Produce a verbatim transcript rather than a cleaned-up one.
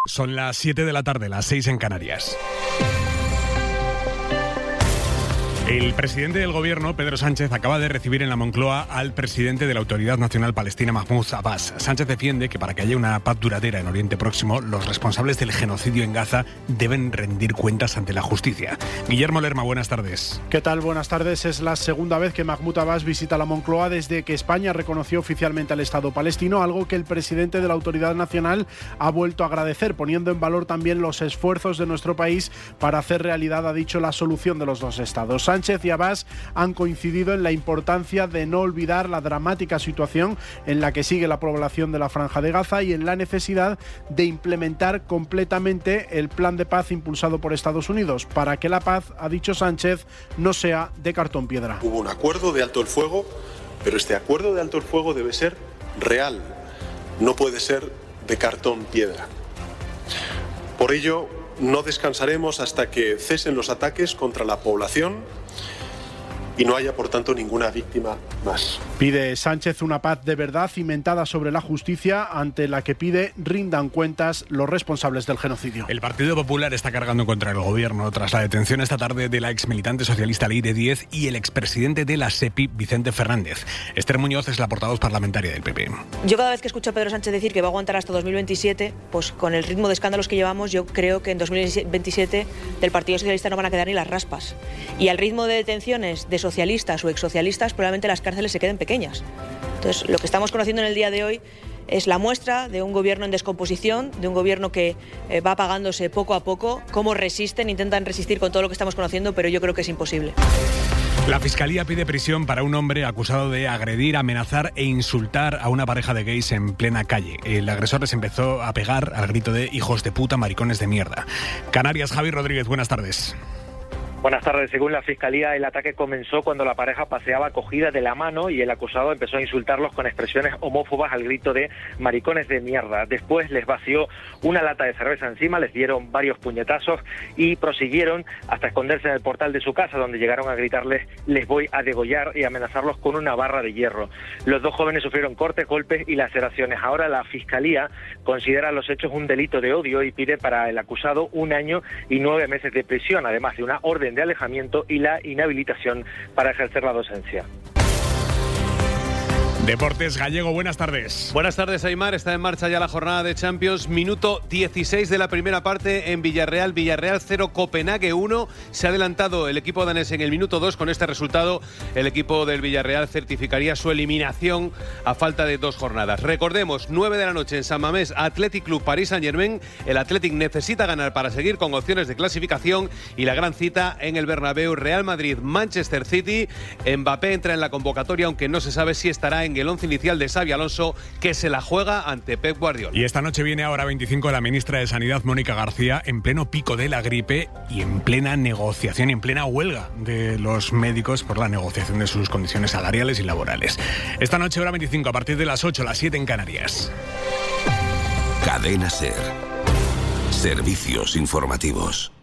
Son las siete de la tarde, las seis en Canarias. El presidente del gobierno, Pedro Sánchez, acaba de recibir en la Moncloa al presidente de la Autoridad Nacional Palestina, Mahmoud Abbas. Sánchez defiende que para que haya una paz duradera en Oriente Próximo, los responsables del genocidio en Gaza deben rendir cuentas ante la justicia. Guillermo Lerma, buenas tardes. ¿Qué tal? Buenas tardes. Es la segunda vez que Mahmoud Abbas visita la Moncloa desde que España reconoció oficialmente al Estado palestino, algo que el presidente de la Autoridad Nacional ha vuelto a agradecer, poniendo en valor también los esfuerzos de nuestro país para hacer realidad, ha dicho, la solución de los dos estados. Sánchez y Abbas han coincidido en la importancia de no olvidar la dramática situación en la que sigue la población de la Franja de Gaza y en la necesidad de implementar completamente el plan de paz impulsado por Estados Unidos, para que la paz, ha dicho Sánchez, no sea de cartón piedra. Hubo un acuerdo de alto el fuego, pero este acuerdo de alto el fuego debe ser real, no puede ser de cartón piedra. Por ello, no descansaremos hasta que cesen los ataques contra la población y no haya, por tanto, ninguna víctima más. Pide Sánchez una paz de verdad cimentada sobre la justicia, ante la que pide rindan cuentas los responsables del genocidio. El Partido Popular está cargando contra el gobierno tras la detención esta tarde de la exmilitante socialista Leire Díez y el expresidente de la SEPI, Vicente Fernández. Esther Muñoz es la portavoz parlamentaria del P P. Yo cada vez que escucho a Pedro Sánchez decir que va a aguantar hasta dos mil veintisiete, pues con el ritmo de escándalos que llevamos, yo creo que en dos mil veintisiete del Partido Socialista no van a quedar ni las raspas. Y al ritmo de detenciones de socialistas o exsocialistas, probablemente las cárceles se queden pequeñas. Entonces, lo que estamos conociendo en el día de hoy es la muestra de un gobierno en descomposición, de un gobierno que eh, va apagándose poco a poco. Cómo resisten, intentan resistir con todo lo que estamos conociendo, pero yo creo que es imposible. La Fiscalía pide prisión para un hombre acusado de agredir, amenazar e insultar a una pareja de gays en plena calle. El agresor les empezó a pegar al grito de hijos de puta, maricones de mierda. Canarias, Javi Rodríguez, buenas tardes. Buenas tardes. Según la Fiscalía, el ataque comenzó cuando la pareja paseaba cogida de la mano y el acusado empezó a insultarlos con expresiones homófobas al grito de maricones de mierda. Después les vació una lata de cerveza encima, les dieron varios puñetazos y prosiguieron hasta esconderse en el portal de su casa, donde llegaron a gritarles les voy a degollar y amenazarlos con una barra de hierro. Los dos jóvenes sufrieron cortes, golpes y laceraciones. Ahora la Fiscalía considera los hechos un delito de odio y pide para el acusado un año y nueve meses de prisión, además de una orden de alejamiento y la inhabilitación para ejercer la docencia. Deportes, Gallego, buenas tardes. Buenas tardes, Aimar. Está en marcha ya la jornada de Champions. Minuto dieciséis de la primera parte en Villarreal. Villarreal cero, Copenhague uno. Se ha adelantado el equipo danés en el minuto dos. Con este resultado, el equipo del Villarreal certificaría su eliminación a falta de dos jornadas. Recordemos, nueve de la noche en San Mamés, Athletic Club Paris Saint-Germain. El Athletic necesita ganar para seguir con opciones de clasificación. Y la gran cita en el Bernabéu, Real Madrid, Manchester City. Mbappé entra en la convocatoria, aunque no se sabe si estará en el once inicial de Xabi Alonso, que se la juega ante Pep Guardiola. Y esta noche viene a hora veinticinco la ministra de Sanidad, Mónica García, en pleno pico de la gripe y en plena negociación, en plena huelga de los médicos por la negociación de sus condiciones salariales y laborales. Esta noche, hora veinticinco, a partir de las ocho, las siete en Canarias. Cadena SER. Servicios informativos.